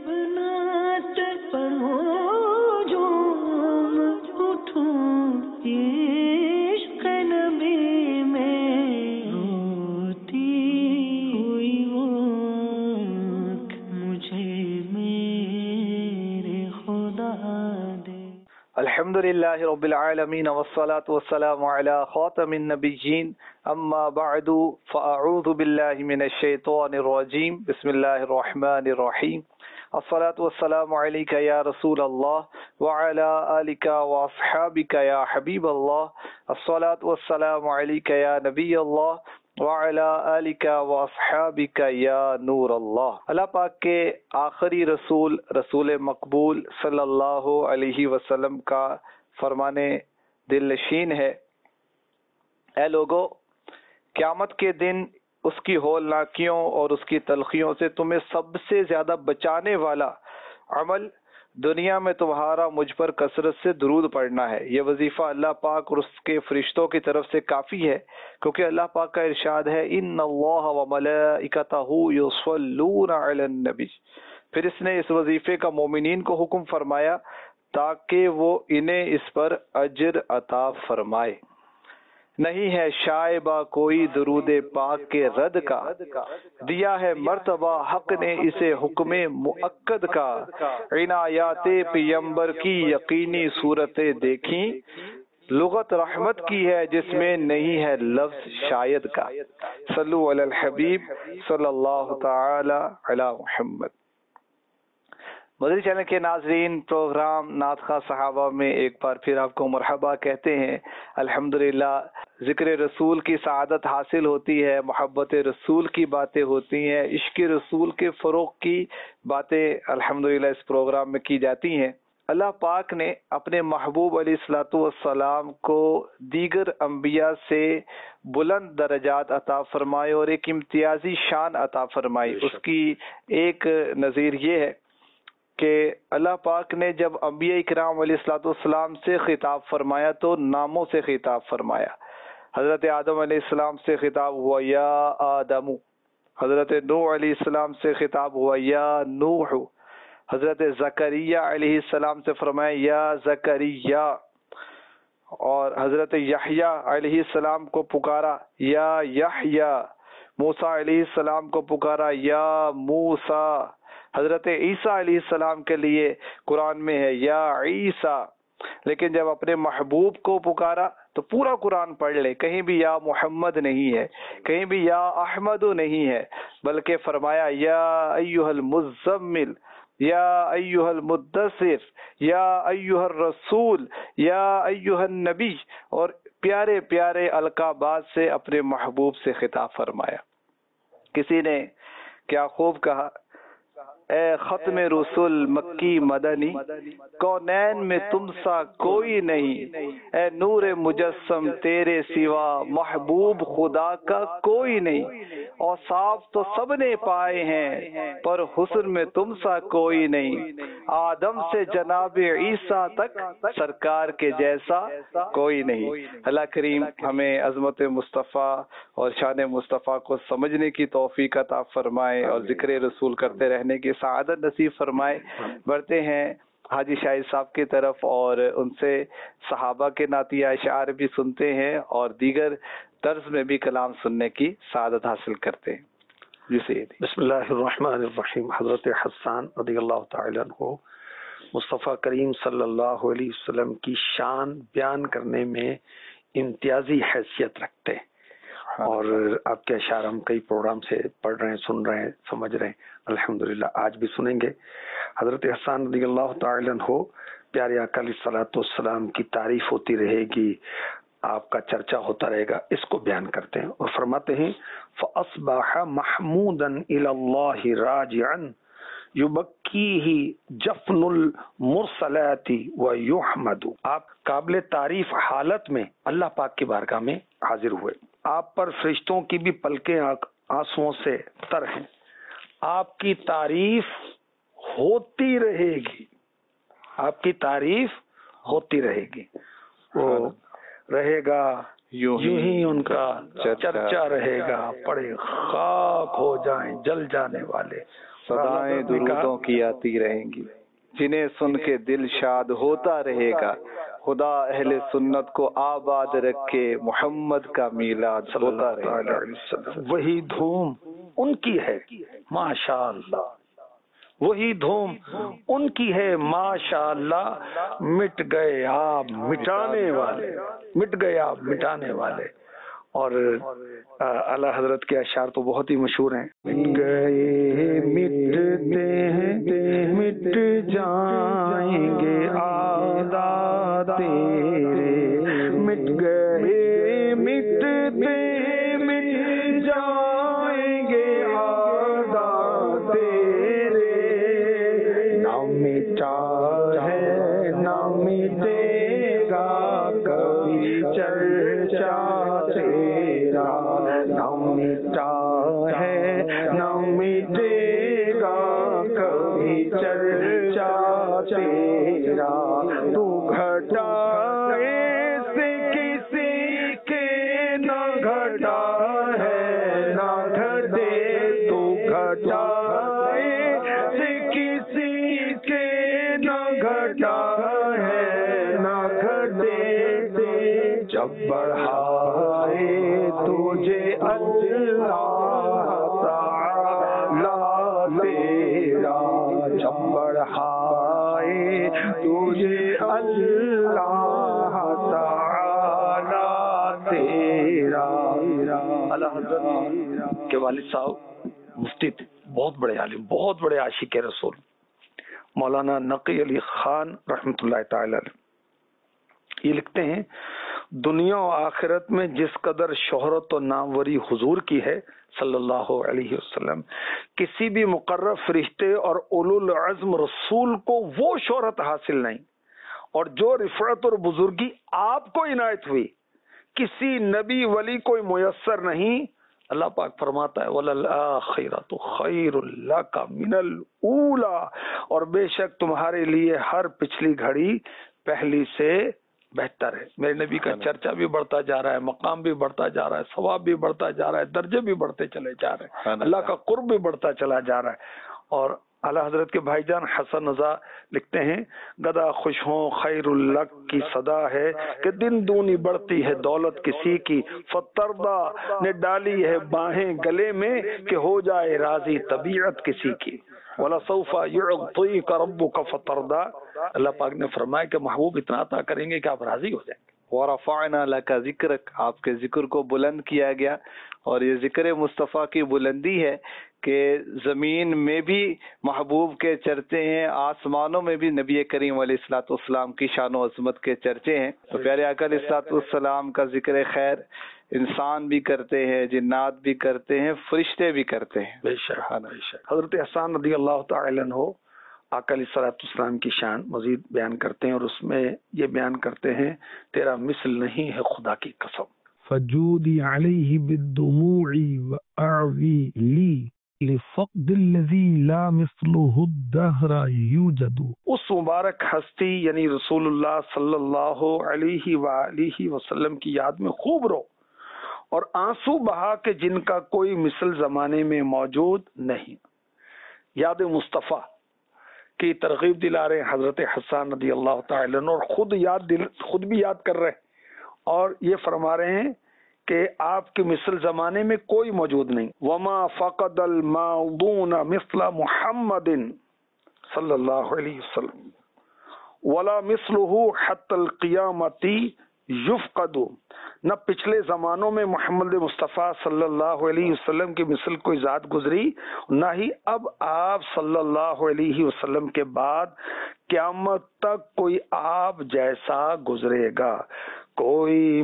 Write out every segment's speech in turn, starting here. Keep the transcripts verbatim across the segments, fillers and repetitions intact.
नात पढ़ो जो उठूं इश्क नबी में रोती हुई वो आँख मुझे मेरे खुदा दे। अल्हम्दुलिल्लाहि रब्बिल आलमीन वस्सलातु वस्सलामु अला खातमिन नबिय्यीन अम्मा बअदु फअऊज़ु बिल्लाहि मिनश शैतानिर रजीम बिस्मिल्लाहिर रहमानिर रहीम अस्सलातु वस्सलामु अलैका या रसूल अल्लाह व अला आलिका व अस्हाबिका या हबीब अल्लाह अस्सलातु वस्सलामु अलैका या नबी अल्लाह व अला आलिका व अस्हाबिका या नूर अल्लाह। अल्लाह पाक के आखिरी रसूल रसूल मकबूल सल्लल्लाहु अलैहि वसल्लम का फरमाने दिल नशीन है, ऐ लोगो, क़यामत के दिन उसकी होलनाकियों और उसकी तलखियों से तुम्हें सबसे ज्यादा बचाने वाला अमल दुनिया में तुम्हारा मुझ पर कसरत से दुरूद पढ़ना है। यह वजीफा अल्लाह पाक और उसके फरिश्तों की तरफ से काफी है, क्योंकि अल्लाह पाक का इरशाद है इन्नल्लाह व मलाइकतहू युसल्लूना अलन नबी। फिर इसने इस वजीफे का मोमिनीन को हुक्म फरमाया ताकि वो इन्हें इस पर अजर अता फरमाए। नहीं है शायबा कोई दुरूदे पाक के रद का, दिया है मर्तबा हक ने इसे हुक्मे मुअक्कद का। इनायाते पियंबर की यकीनी सूरतें देखी, लुगत रहमत की है जिसमें नहीं है लफ्ज शायद का। सल्लु अलल हबीब सल्लल्लाहु ताला अला मुहम्मद। मदनी चैनल के नाजरीन, प्रोग्राम नात खा सहाबा में एक बार फिर आपको मरहबा कहते हैं। अल्हम्दुलिल्लाह, जिक्र रसूल की सआदत हासिल होती है, मोहब्बत रसूल की बातें होती हैं, इश्क रसूल के फ़रोग़ की बातें अल्हम्दुलिल्लाह इस प्रोग्राम में की जाती हैं। अल्लाह पाक ने अपने महबूब अलैहिस्सलातु वस्सलाम को दीगर अंबिया से बुलंद दर्जात अता फरमाए और एक इम्तियाजी शान अता फरमाई। उसकी एक नज़ीर ये है कि अल्लाह पाक ने जब अंबिया इकराम अलैहिस्सलातु वस्सलाम से खिताब फरमाया तो नामों से खिताब फरमाया। हज़रत आदम अलैहिस्सलाम से खिताब हुआ या आदमु, हज़रत नूह अलैहिस्सलाम से खिताब हुआ या नूह, हज़रत ज़करिया अलैहिस्सलाम से फरमाया या ज़करिया, और हज़रत यहया अलैहिस्सलाम को पुकारा या यहया, मूसा अलैहिस्सलाम को पुकारा या मूसा, हज़रत ईसा अलैहिस्सलाम के लिए कुरान में है या ईसा। लेकिन जब अपने महबूब को पुकारा तो पूरा कुरान पढ़ ले, कहीं भी या मोहम्मद नहीं है, कहीं भी या अहमद नहीं है, बल्कि फरमाया या अय्युहल मुज़्ज़म्मिल, या अय्युहल मुद्दसिर, या अय्युहर रसूल, या अय्युहन नबी, और प्यारे प्यारे अलकाबात से अपने महबूब से खिताब फरमाया। किसी ने क्या खूब कहा, ए खत्म रसूल मक्की मदनी, कौनैन में तुम सा कोई नहीं, ए नूर मुजस्सम तेरे सिवा महबूब खुदा का कोई नहीं। और साफ तो सबने पाए हैं पर हुस्न में तुम सा कोई नहीं, आदम से जनाब ईसा तक सरकार के जैसा कोई नहीं। अल्लाह करीम हमें अज़मत मुस्तफ़ा और शान मुस्तफ़ा को समझने की तौफीक अता फरमाए और जिक्र रसूल करते रहने की सआदत नसीब फरमाए। बढ़ते हैं हाजी शाहिद साहब की तरफ और उनसे सहाबा के नातिया अशार भी सुनते हैं और दीगर तर्ज में भी कलाम सुनने की सआदत हासिल करते हैं। जी सैयदी। बिस्मिल्लाहिर्रहमानिर्रहीम। हज़रत हसन रज़ियल्लाहु तआला अन्हु मुस्तफ़ा करीम सल्लल्लाहु अलैहि वसल्लम की शान बयान करने में इम्तियाजी हैसियत रखते हैं और आपके अशार हम कई प्रोग्राम से पढ़ रहे हैं, सुन रहे हैं, समझ रहे हैं। अल्हम्दुलिल्लाह आज भी सुनेंगे। हज़रत हसन रज़ियल्लाहु तआला अन्हु प्यारे आका अलैहिस्सलातु वस्सलाम की तारीफ होती रहेगी, आपका चर्चा होता रहेगा, इसको बयान करते हैं और फरमाते हैं फ़अस्बह महमूदन इलल्लाहि राजिअन युबक्कीही जफ़नुल मुरसलाति व युहमदु। आप काबिल तारीफ हालत में अल्लाह पाक की बारगाह में हाजिर हुए। आप पर फरिश्तों की भी पलकें आंसुओं से तर हैं। आपकी तारीफ होती रहेगी, आपकी तारीफ होती रहेगी। वो रहेगा یوں یوں ہی ان کا چرچا چرچا رہے گا، پڑے خاک ہو جائیں جل جانے والے، صدائیں درودوں کی آتی رہیں گی، جنہیں سن کے دل شاد ہوتا رہے گا، خدا اہل سنت کو آباد رکھے، محمد کا میلاد ہوتا رہے گا۔ وہی دھوم ان کی ہے ماشاء اللہ، وہی دھوم ان کی ہے ماشاء اللہ، مٹ گئے آپ مٹانے والے، مٹ گئے آپ مٹانے والے۔ اور اعلی حضرت کے اشعار تو بہت ہی مشہور ہیں، مٹ گئے مٹتے ہیں مٹ جائیں گے عادات تیرے، مٹ گئے مٹتے مٹ جائیں گے عادات تیرے، نہ مٹا ہے نہ مٹے گا کبھی چرچا تیرا، نہ مٹا ہے نہ مٹے گا کبھی چرچا تیرا، تو گھٹائے سے کسی کے نہ گھٹا ہے نہ گھٹے، تو گھٹائے سے کسی کے نہ گھٹا ہے نہ گھٹے، جب بڑھائے تجھے اللہ تعالی تیرا، جب بڑھائے تجھے اللہ تعالی تیرا۔ اعلی حضرت کے والد صاحب مفتی تھے، بہت بڑے عالم، بہت بڑے عاشق رسول، مولانا نقی علی خان رحمۃ اللہ تعالی علیہ، یہ لکھتے ہیں دنیا و آخرت میں جس قدر شہرت و ناموری حضور کی ہے صلی اللہ علیہ وسلم، کسی بھی مقرب فرشتے اور اولو العزم رسول کو وہ شہرت حاصل نہیں، اور جو رفعت اور بزرگی آپ کو عنایت ہوئی کسی نبی ولی کو میسر نہیں۔ اللہ پاک فرماتا ہے وَلَلْآخِرَةُ خَيْرٌ لَكَ مِنَ الْأُولَى، اور بے شک تمہارے لیے ہر پچھلی گھڑی پہلی سے بہتر ہے۔ میرے نبی کا چرچا بھی بڑھتا جا رہا ہے، مقام بھی بڑھتا جا رہا ہے، ثواب بھی بڑھتا جا رہا ہے، درجے بھی بڑھتے چلے جا رہے ہیں، اللہ کا قرب بھی بڑھتا چلا جا رہا ہے۔ اور اعلیٰ حضرت کے بھائی جان حسن رضا لکھتے ہیں گدا خوش ہوں خیر الک کی صدا ہے کہ دن دونی بڑھتی ہے دولت کسی کی، فتردہ نے ڈالی ہے باہیں گلے میں کہ ہو جائے راضی طبیعت کسی کی، وَلَسَوْفَ يُعْطِيكَ رَبُّكَ فَتَرْضَىٰ، اللہ پاک نے فرمایا کہ محبوب اتنا عطا کریں گے کہ آپ راضی ہو جائیں گے۔ وَرَفَعْنَا لَكَ ذِكْرَكَ، آپ کے ذکر کو بلند کیا گیا، اور یہ ذکر مصطفیٰ کی بلندی ہے کہ زمین میں بھی محبوب کے چرچے ہیں، آسمانوں میں بھی نبی کریم علیہ الصلوۃ والسلام کی شان و عظمت کے چرچے ہیں۔ تو پیارے آقا علیہ الصلوۃ والسلام کا ذکر خیر انسان بھی کرتے ہیں، جنات بھی کرتے ہیں، فرشتے بھی کرتے ہیں۔ بے شک بے شک۔ حضرت حسان رضی اللہ تعالی عنہ آقا علیہ الصلوۃ والسلام کی شان مزید بیان کرتے ہیں، اور اس میں یہ بیان کرتے ہیں تیرا مثل نہیں ہے خدا کی قسم، فجودی علیہ بالدموع واعوی لی لفقد الذی لا مثلہ الدہر یوجد۔ اس مبارک ہستی یعنی رسول اللہ صلی اللہ علیہ وآلہ وسلم کی یاد میں خوب رو اور آنسو بہا کہ جن کا کوئی مثل زمانے میں موجود نہیں۔ یاد مصطفیٰ کی ترغیب دلا رہے ہیں حضرت حسان رضی اللہ تعالی عنہ، اور خود یاد دل خود بھی یاد کر رہے ہیں، اور یہ فرما رہے ہیں کہ آپ کی مثل زمانے میں کوئی موجود نہیں۔ وما فقد الماضون مثل محمد صلی اللہ علیہ وسلم ولا مثلہ حتی القیامت یفقد، نہ پچھلے زمانوں میں محمد مصطفیٰ صلی اللہ علیہ وسلم کی مثل کوئی ذات گزری، نہ ہی اب آپ صلی اللہ علیہ وسلم کے بعد قیامت تک کوئی آپ جیسا گزرے گا۔ کوئی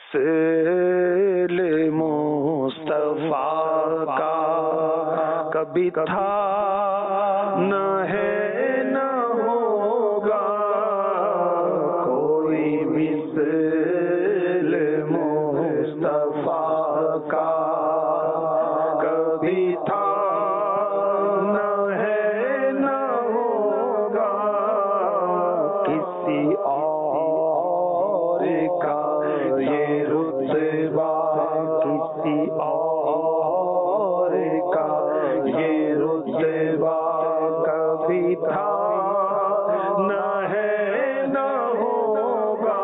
مثل مصطفیٰ کا کبھی تھا نہ ہے نہ ہوگا، کوئی مثل مصطفیٰ کا کبھی تھا نہ ہے نہ ہوگا، کسی اور کا یہ رتبہ تھا نہ ہے نہ ہوگا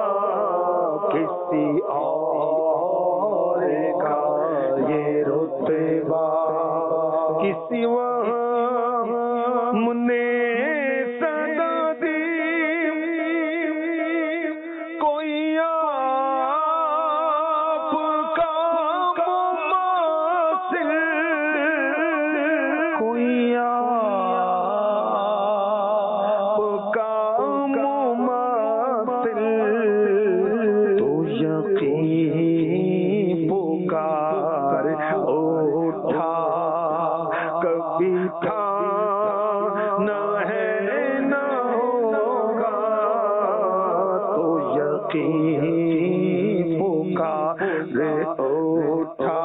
کسی اور کا یہ رتبہ کسی وہاں نے صدا دی کوئی آپ کا مماثل کوئی آپ کا مماثل تو یقین پکار اٹھا کبھی تھا نہ ہے نہ ہوگا تو یقین پکار اٹھا.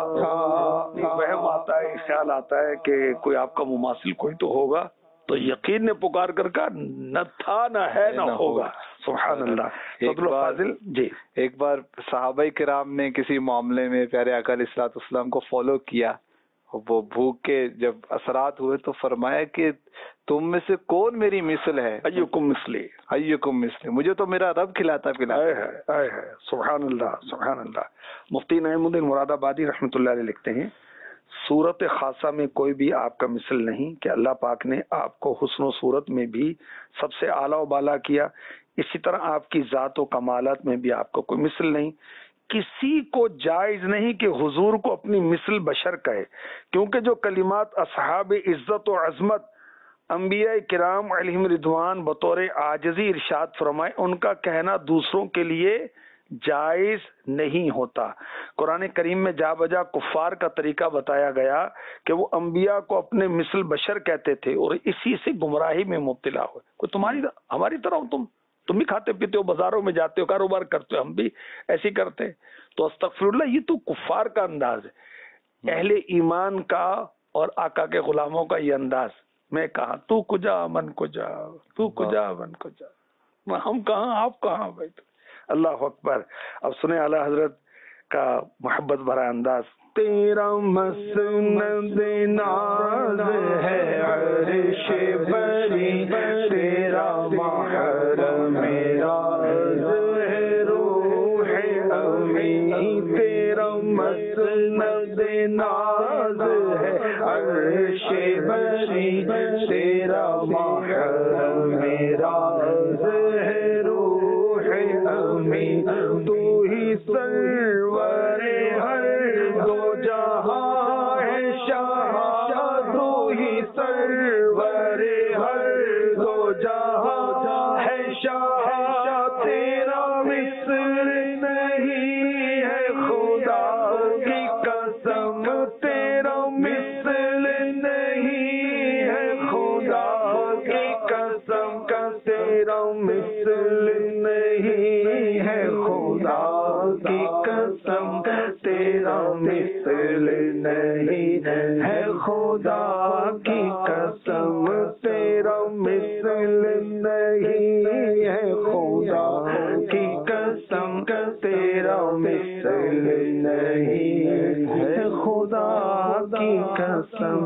وہم آتا ہے، خیال آتا ہے کہ کوئی آپ کا مماثل کوئی تو ہوگا، تو یقین نے پکار کر کہا نہ تھا نہ ہے نہ ہوگا. سبحان اللہ. ایک بار جی ایک بار صحابہ کرام نے کسی معاملے میں پیارے آقا علیہ الصلوۃ والسلام کو فالو کیا، وہ بھوک کے جب اثرات ہوئے تو فرمایا کہ تم میں سے کون میری مثل ہے؟ ایکم مثلی ایکم مثلی، مجھے تو میرا رب کھلاتا پلاتا. ہے. سبحان اللہ سبحان اللہ. مفتی نعیم الدین مراد آبادی رحمۃ اللہ علیہ لکھتے ہیں صورت خاصہ میں کوئی بھی آپ کا مثل نہیں کہ اللہ پاک نے آپ کو حسن و صورت میں بھی سب سے اعلیٰ و بالا کیا، اسی طرح آپ کی ذات و کمالات میں بھی آپ کو کوئی مثل نہیں. کسی کو جائز نہیں کہ حضور کو اپنی مثل بشر کہے، کیونکہ جو کلمات اصحاب عزت و عظمت انبیاء کرام علیہم رضوان بطور عاجزی ارشاد فرمائے، ان کا کہنا دوسروں کے لیے جائز نہیں ہوتا. قرآن کریم میں جا بجا کفار کا طریقہ بتایا گیا کہ وہ انبیاء کو اپنے مثل بشر کہتے تھے اور اسی سے گمراہی میں مبتلا ہوئے. کوئی تمہاری ہماری طرح ہو، تم تم بھی کھاتے پیتے ہو، بازاروں میں جاتے ہو، کاروبار کرتے ہو، ہم بھی ایسے کرتے. تو استغفر اللہ، یہ تو کفار کا انداز ہے. اہل ایمان کا اور آقا کے غلاموں کا یہ انداز. میں کہا تو کجا من کجا، تو کجا من کجا، ہم کہاں آپ کہاں بھائی. اللہ اکبر. اب سنیں اعلی حضرت کا محبت بھرا انداز. تیرا مسند ناز ہے عرش بری، تیرا محرم راز ہے روح امی. تیرا مسند ناز ہے عرش بری، تیرا محرم راز ہے روح امی. تو ہی سرور ہر دو جہاں ہے شاہ، تو ہی سرور ہر دو جہاں ہے شاہ. تیرا مثل نہیں ہے خدا کی قسم، تیرا مثل نہیں ہے خدا کی قسم، تیرا مثل نہیں ہے خدا کی قسم، تیرا مثل نہیں ہے خدا کی قسم، تیرا مثل نہیں ہے خدا کی قسم، تیرا مثل نہیں ہے خدا کی قسم.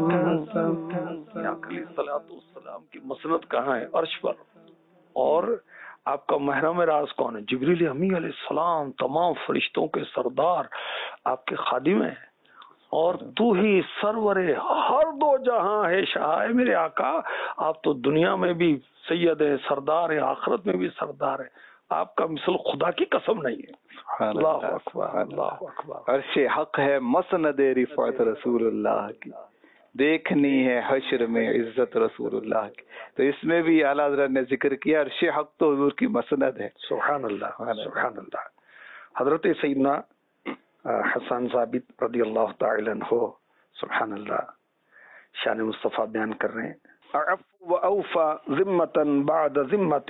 علیہ الصلوۃ والسلام کی مسند کہاں ہے؟ عرش پر. اور آپ کا محرم راز کون ہے؟ جبریل امی علیہ السلام، تمام فرشتوں کے سردار آپ کے خادم ہیں. اور تو ہی سرور ہر دو جہاں ہے شاہ. میرے آقا آپ تو دنیا میں بھی سید ہیں، سردار ہیں، آخرت میں بھی سردار ہیں. آپ کا مثل خدا کی قسم نہیں ہے. اللہ اکبر اللہ اکبر. عرش حق ہے مسند رفعت رسول اللہ کی، دیکھنی ہے حشر میں عزت رسول اللہ کی. تو اس میں بھی اعلیٰ حضرت نے ذکر کیا عرش حق تو حضور کی مسند ہے. سبحان اللہ سبحان اللہ. حضرت سیدنا حسن ثابت رضی اللہ تعالی عنہ سبحان اللہ شان مصطفیٰ بیان کر رہے ہیں. اعف واوفى ذمة بعد ذمة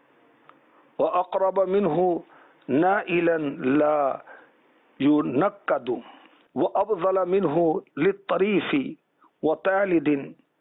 واقرب منه نائلا لا ينقد وابذل منه للطريف وتالد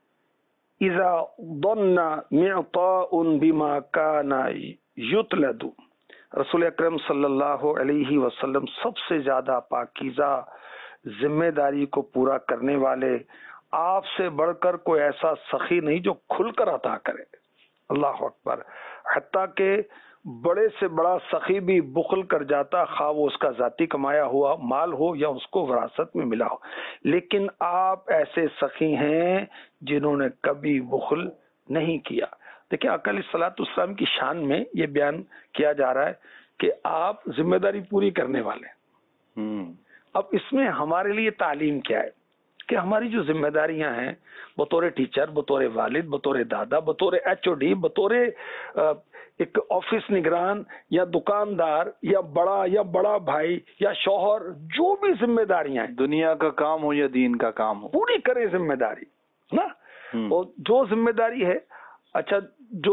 اذا ظن معطاء بما كان يطلد. رسول اکرم صلی اللہ علیہ وسلم سب سے زیادہ پاکیزہ ذمہ داری کو پورا کرنے والے آپ سے بڑھ کر کوئی ایسا سخی نہیں جو کھل کر عطا کرے. اللہ اکبر. حتیٰ کہ بڑے سے بڑا سخی بھی بخل کر جاتا، خواہ وہ اس کا ذاتی کمایا ہوا مال ہو یا اس کو وراثت میں ملا ہو. لیکن آپ ایسے سخی ہیں جنہوں نے کبھی بخل نہیں کیا. دیکھیں آقا علیہ الصلوۃ والسلام کی شان میں یہ بیان کیا جا رہا ہے کہ آپ ذمہ داری پوری کرنے والے ہیں. اب اس میں ہمارے لیے تعلیم کیا ہے کہ ہماری جو ذمہ داریاں ہیں بطور ٹیچر، بطور والد، بطور دادا، بطور ایچ او ڈی، بطور ایک آفس نگران یا دکاندار یا بڑا یا بڑا بھائی یا شوہر، جو بھی ذمہ داریاں ہیں، دنیا کا کام ہو یا دین کا کام ہو، پوری کریں ذمہ داری نا. اور جو ذمہ داری ہے، اچھا جو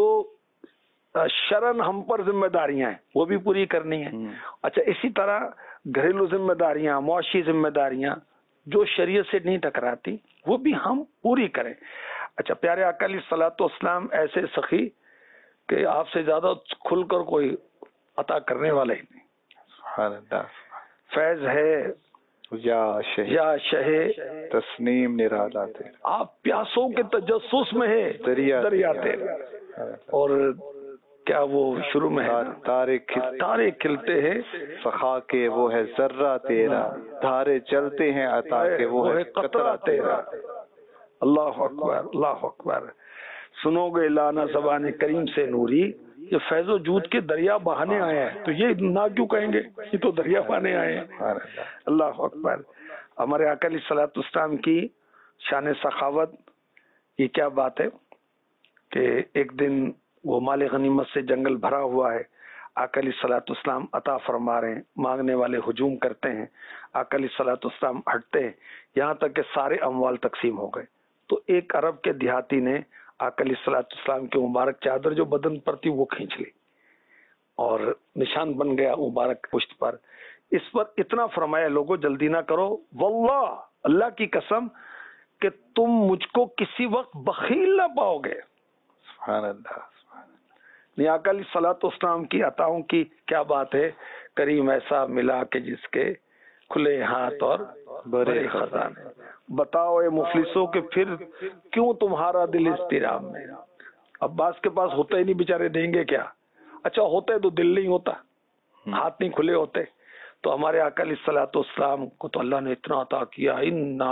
شرن ہم پر ذمہ داریاں ہیں وہ بھی پوری کرنی ہے. اچھا اسی طرح گھریلو ذمہ داریاں، معاشی ذمہ داریاں جو شریعت سے نہیں ٹکراتی وہ بھی ہم پوری کریں. اچھا پیارے آقا علیہ الصلوۃ والسلام ایسے سخی کہ آپ سے زیادہ کھل کر کوئی عطا کرنے والا ہی نہیں. سبحان اللہ. فیض ہے یا شہ یا شہ تسنیم نرالا تیرا، آپ پیاسوں کے تجسس میں ہے دریا دریا تیرا. اور کیا وہ شروع میں ہے تارے تارے کھلتے ہیں سخا کے وہ ہے ذرہ تیرا، دھارے چلتے ہیں عطا کے وہ ہے قطرہ تیرا. اللہ اکبر اللہ اکبر. سنو گے لانا زبان کریم سے نوری، یہ فیض و جود کے دریا بہانے آئے ہیں، تو یہ نہ کیوں کہیں گے، یہ تو دریا بہانے آئے ہیں. اللہ اکبر. ہمارے آقا علیہ الصلوۃ والسلام کی شان سخاوت، یہ کیا بات ہے کہ ایک دن وہ مال غنیمت سے جنگل بھرا ہوا ہے، آقا علیہ الصلوۃ والسلام عطا فرما رہے ہیں، مانگنے والے ہجوم کرتے ہیں، آقا علیہ الصلوۃ والسلام ہٹتے ہیں، یہاں تک کہ سارے اموال تقسیم ہو گئے. تو ایک عرب کے دیہاتی نے آقا علیہ الصلوۃ والسلام کی مبارک چادر جو بدن پر تھی وہ کھینچ لی اور نشان بن گیا مبارک پشت پر. اس پر اتنا فرمایا لوگوں جلدی نہ کرو، واللہ اللہ کی قسم کہ تم مجھ کو کسی وقت بخیل نہ پاؤ گے. سبحان اللہ. آقا علیہ الصلوۃ والسلام کی عطاؤں کی کیا بات ہے. کریم ایسا ملا کہ جس کے کھلے ہاتھ اور بڑے خزانے. بتاؤ اے مفلسوں کہ پھر کیوں تمہارا دل اضطراب میں. عباس کے پاس ہوتا ہی نہیں، بیچارے دیں گے کیا. اچھا ہوتا ہے تو دل نہیں ہوتا، ہاتھ نہیں کھلے ہوتے. تو ہمارے آقا علیہ الصلوۃ والسلام کو تو اللہ نے اتنا عطا کیا، انا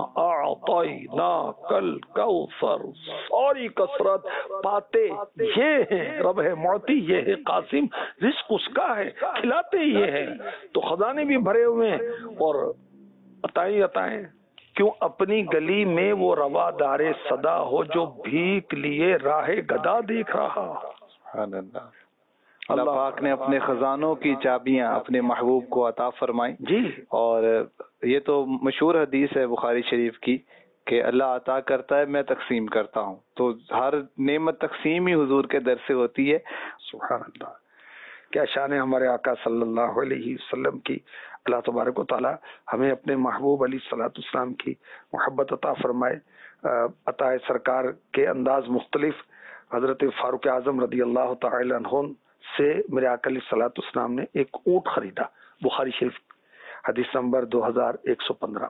اعطیناک الکوثر، ساری کثرت پاتے یہ ہیں، رب ہے معطی، یہ ہے قاسم، رزق اس کا ہے، کھلاتے یہ ہیں. تو خزانے بھی بھرے ہوئے ہیں اور عطائیں عطائیں. کیوں اپنی گلی میں وہ روادار صدا ہو جو بھیک لیے راہ گدا دیکھ رہا. سبحان اللہ. اللہ پاک نے اپنے خزانوں کی چابیاں اپنے محبوب کو عطا فرمائی. جی. اور یہ تو مشہور حدیث ہے بخاری شریف کی کہ اللہ عطا کرتا ہے میں تقسیم کرتا ہوں. تو ہر نعمت تقسیم ہی حضور کے در سے ہوتی ہے. سبحان اللہ. کیا شان ہے ہمارے آقا صلی اللہ علیہ وسلم کی. اللہ تبارک و تعالی ہمیں اپنے محبوب علیہ الصلوۃ والسلام کی محبت عطا فرمائے. عطا سرکار کے انداز مختلف. حضرت فاروق اعظم رضی اللہ تعالی عنہ سے میرے آقا علیہ الصلوۃ والسلام نے ایک اونٹ خریدا. بخاری شریف حدیث نمبر دو ہزار ایک سو پندرہ.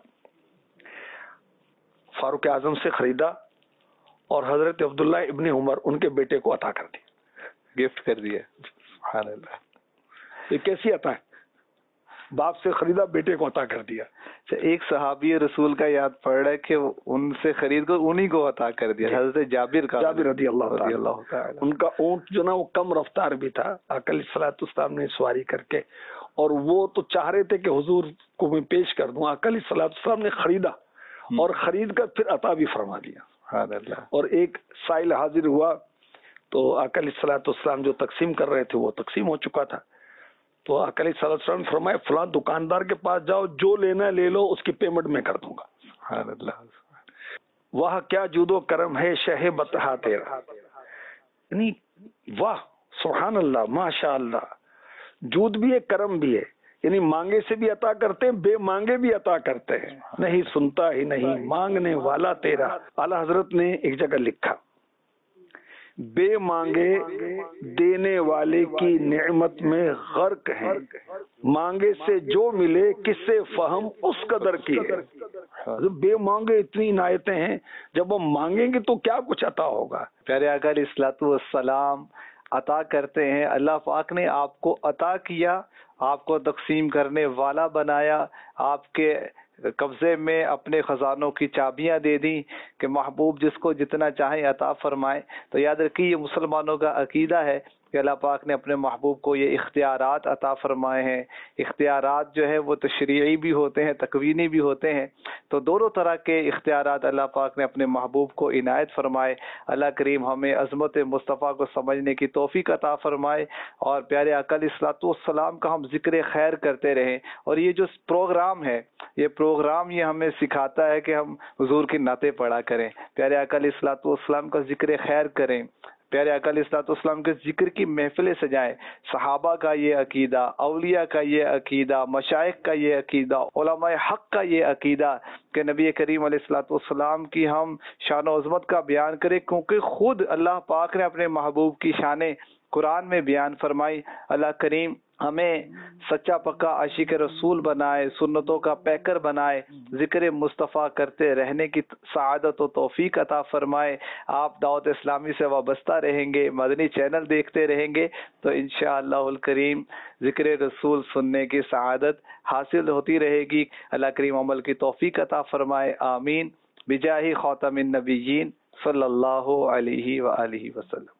فاروق اعظم سے خریدا اور حضرت عبداللہ ابن عمر ان کے بیٹے کو عطا کر دیا، گفٹ کر دیا. سبحان اللہ. یہ کیسی عطا ہے، باپ سے خریدا بیٹے کو عطا کر دیا. ایک صحابی رسول کا یاد پڑ رہا ہے کہ ان سے خرید کر انہی کو عطا کر دیا، حضرت جابر کا جابر رضی اللہ رضی اللہ تعالی. ان کا اونٹ جو نا وہ کم رفتار بھی تھا، آقا علیہ الصلوۃ والسلام نے سواری کر کے، اور وہ تو چاہ رہے تھے کہ حضور کو میں پیش کر دوں. آقا علیہ الصلوۃ والسلام نے خریدا اور خرید کر پھر عطا بھی فرما دیا. سبحان اللہ. اور ایک سائل حاضر ہوا تو آقا علیہ الصلوۃ والسلام جو تقسیم کر رہے تھے وہ تقسیم ہو چکا تھا. تو آقا علیہ الصلوۃ والسلام نے فرمایا فلاں دکاندار کے پاس جاؤ، جو لینا لے لو، اس کی پیمنٹ میں کر دوں گا. سبحان اللہ. واہ کیا جود و کرم ہے شہ بتہا تیرا. یعنی واہ سبحان اللہ ماشاء اللہ. جود بھی ہے کرم بھی ہے، یعنی مانگے سے بھی عطا کرتے ہیں، بے مانگے بھی عطا کرتے ہیں. نہیں سنتا ہی نہیں مانگنے والا تیرا. اعلی حضرت نے ایک جگہ لکھا بے مانگے دینے والے کی نعمت میں غرق ہے، مانگے سے جو ملے کس سے فہم اس قدر کی ہے. بے مانگے اتنی عنایتیں ہیں، جب ہم مانگیں گے تو کیا کچھ عطا ہوگا. پیارے آقا علیہ الصلوۃ والسلام عطا کرتے ہیں. اللہ پاک نے آپ کو عطا کیا، آپ کو تقسیم کرنے والا بنایا، آپ کے قبضے میں اپنے خزانوں کی چابیاں دے دیں کہ محبوب جس کو جتنا چاہیں عطا فرمائے. تو یاد رکھیے یہ مسلمانوں کا عقیدہ ہے کہ اللہ پاک نے اپنے محبوب کو یہ اختیارات عطا فرمائے ہیں. اختیارات جو ہے وہ تشریعی بھی ہوتے ہیں، تکوینی بھی ہوتے ہیں. تو دونوں طرح کے اختیارات اللہ پاک نے اپنے محبوب کو عنایت فرمائے. اللہ کریم ہمیں عظمت مصطفیٰ کو سمجھنے کی توفیق عطا فرمائے اور پیارے آقا علیہ الصلوۃ والسلام کا ہم ذکر خیر کرتے رہیں. اور یہ جو پروگرام ہے، یہ پروگرام یہ ہمیں سکھاتا ہے کہ ہم حضور کی نعتیں پڑھا کریں، پیارے آقا علیہ الصلوۃ والسلام کا ذکر خیر کریں، پیارے آقا علیہ الصلوۃ والسلام کے ذکر کی محفلیں سجائیں. صحابہ کا یہ عقیدہ، اولیاء کا یہ عقیدہ، مشائخ کا یہ عقیدہ، علماء حق کا یہ عقیدہ کہ نبی کریم علیہ الصلوۃ والسلام کی ہم شان و عظمت کا بیان کریں، کیونکہ خود اللہ پاک نے اپنے محبوب کی شانیں قرآن میں بیان فرمائی. اللہ کریم ہمیں سچا پکا عاشق رسول بنائے، سنتوں کا پیکر بنائے، ذکر مصطفیٰ کرتے رہنے کی سعادت و توفیق عطا فرمائے. آپ دعوت اسلامی سے وابستہ رہیں گے، مدنی چینل دیکھتے رہیں گے تو انشاءاللہ الکریم ذکر رسول سننے کی سعادت حاصل ہوتی رہے گی. اللہ کریم عمل کی توفیق عطا فرمائے. آمین بجاہ خاتم النبیین صلی اللہ علیہ وآلہ وسلم.